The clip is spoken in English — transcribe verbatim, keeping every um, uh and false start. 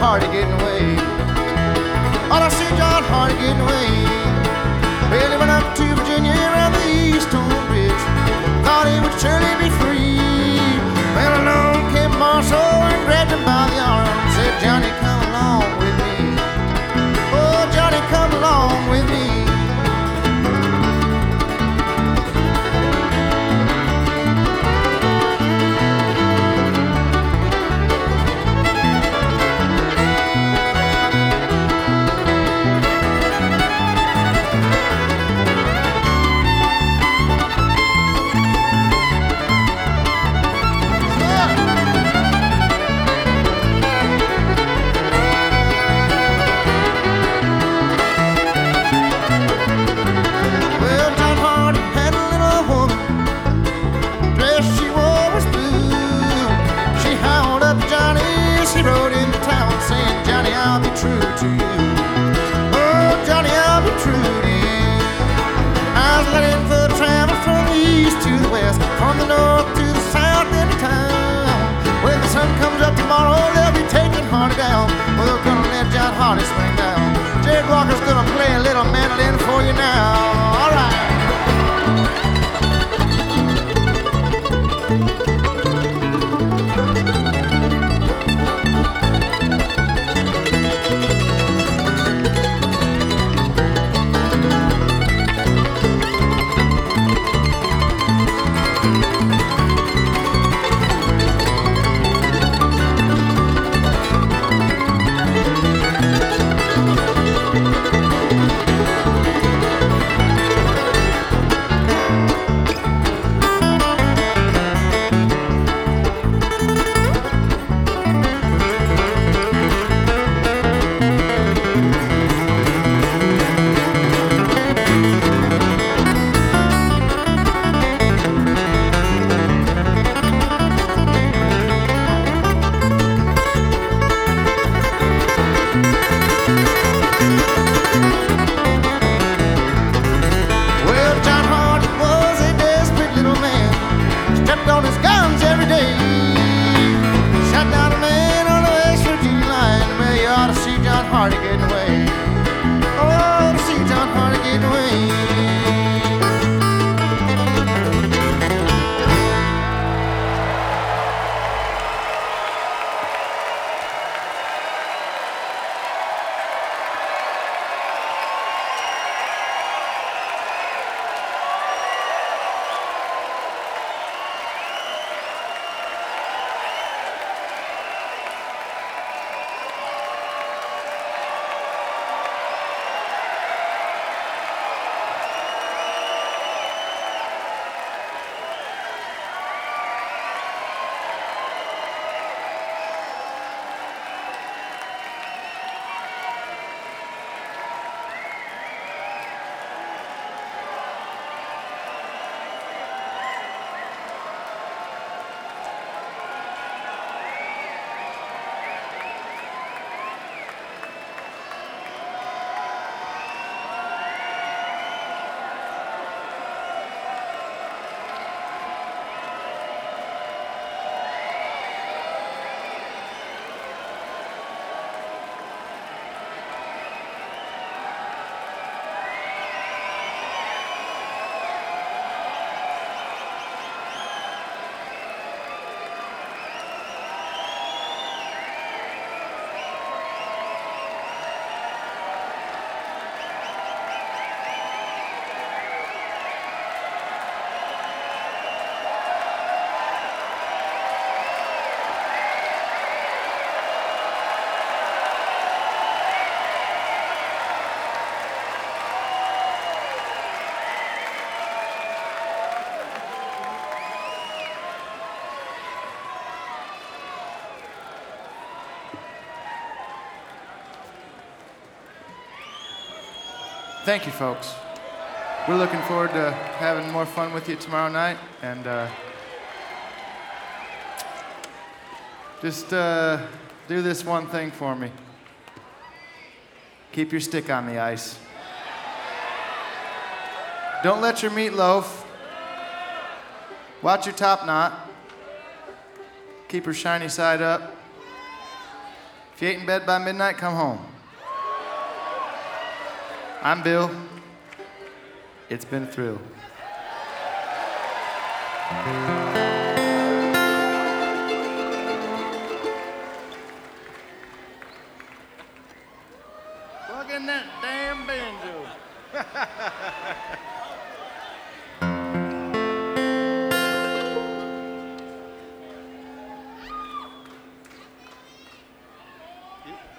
Hardy getting away. Oh, I see John Hardy getting away. Well, he went up to Virginia around the Eastern Bridge. Thought he would surely be free. Well, along came Marshall and grabbed him by the arm. Said, Johnny, come along with me. Oh, Johnny, come along with me. From the north to the south in the town. When the sun comes up tomorrow, they'll be taking Hardy down. Well, they're gonna let John Hardy swing down. Jared Walker's gonna play a little mandolin for you now. All right. Thank you, folks. We're looking forward to having more fun with you tomorrow night, and uh, just uh, do this one thing for me. Keep your stick on the ice. Don't let your meat loaf. Watch your top knot. Keep her shiny side up. If you ain't in bed by midnight, come home. I'm Bill. It's been a thrill. Plug in that damn banjo.